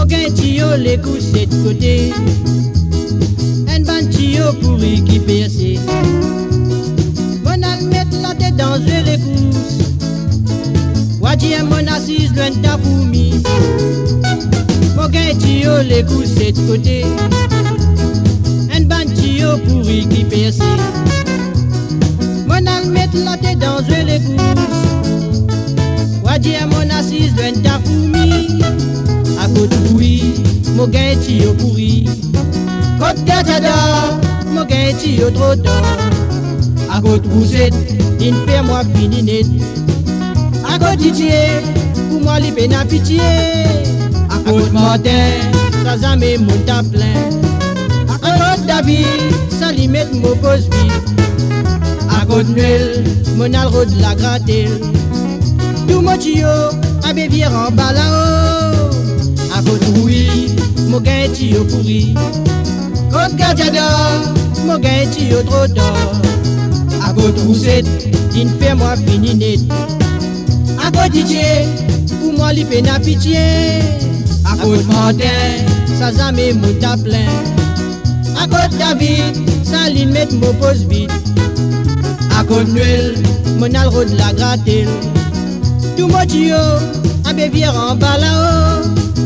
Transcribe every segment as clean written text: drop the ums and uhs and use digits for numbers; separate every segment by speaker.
Speaker 1: gain tio les coussés de côté. Un ban tio pourri qui percé. Mon al mettre la tête dans les cousses. Wadi mon assise loin de ta fourmi. Mon gain tio les coussés de côté. Un ban tio pourri qui percé. Mon al mettre la tête dans les cousses. Wadi mon assise loin de ta fourmi. A côté oui, mon gain tio pourri. Côte gâtada, mon gain tio trop tard. A côté roussette, il fait moi fini net. A côté titier, pour moi li peine à pitié. A côté Martin, ça jamais monte à plein. A côté David, ça li met mon pose vite. A côté Noël, mon alro de la grattelle. Tout mon tio, a bévière en bas là-haut. A côté oui, mon gain tio pourri. Côte gâtada, mon gain tio trop tard. A côté roussette, il fait moi fini net. A côté Didier, pour moi li peine à pitié. A côté Martin, ça jamais monte à plein. A côté David, ça li met mon pose vite. A côté Noël, mon alro de la grattelle. Tout mon tio, a bévière en bas là-haut.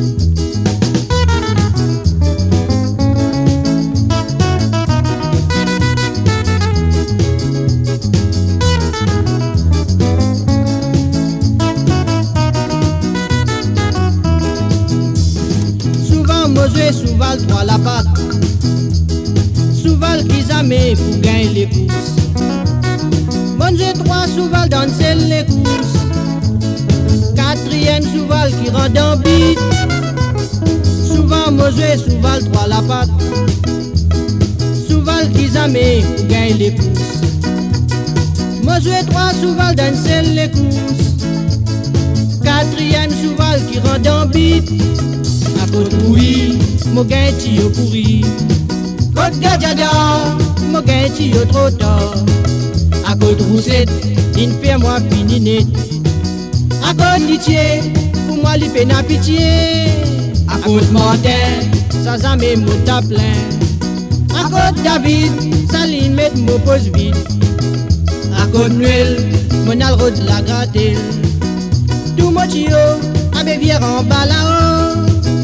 Speaker 1: Mosue souval trois la patte. Souval qui jamais pour gagner les courses. Mosue trois souval dans les courses. Quatrième souval qui rend en bite. Souvent Mosue souval trois la patte. Souval qui jamais pour gagner les courses. Mosue trois souval dans les courses. Quatrième souval qui rend en bite. A côté oui, mon gain tio pourri. Côte gâtada, mon gain tio trop tard. A côté roussette, il fait moi fini net. A côté litier, pour moi li peine à pitié. A côté Martin, ça jamais monte à plein. A côté David, ça li met mon pose vite. A côté Noël, mon alro de la grattelle. Tout mon tio, a bévière en bas là-haut.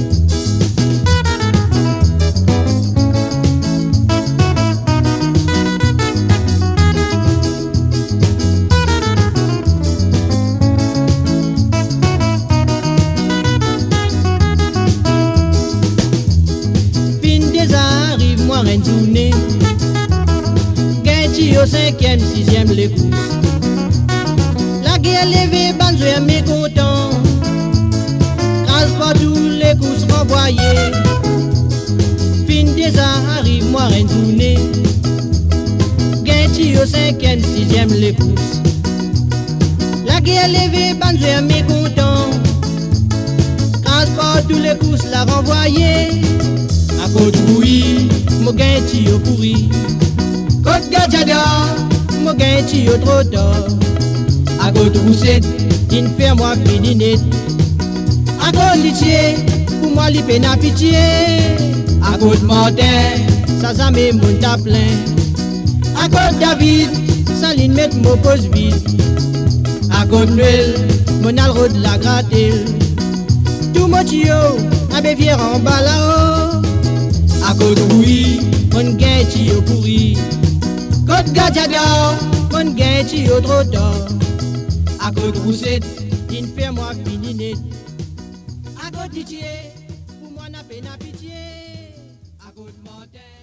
Speaker 1: Arrive moi rien tourner. Gain au cinquième, sixième les courses. La guerre levée, banjo mécontent. Transport tous les courses renvoyées. Fin des arrive moi rien tourner. Gain au cinquième, sixième les courses. La guerre levée, banjo mécontent. Transport tous les courses la renvoyée. A côté oui, mon gain tio pourri. Côte gâtada, mon gain tio trop tard. A côté roussette, il fait moi fini net. A côté litier, pour moi li peine à pitié. A côté Martin, ça jamais monte à plein. A côté David, ça li met mon pose vite. A côté Noël, mon alro de la grattelle. Tout mon tio, a bévière en bas là-haut. A côté oui, mon gain tio pourri. Côte gâtada, mon gain tio trop tard. A côté roussette, il fait moi fini net. A côté Didier, pour moi n'a peine à pitié. A côté Martin.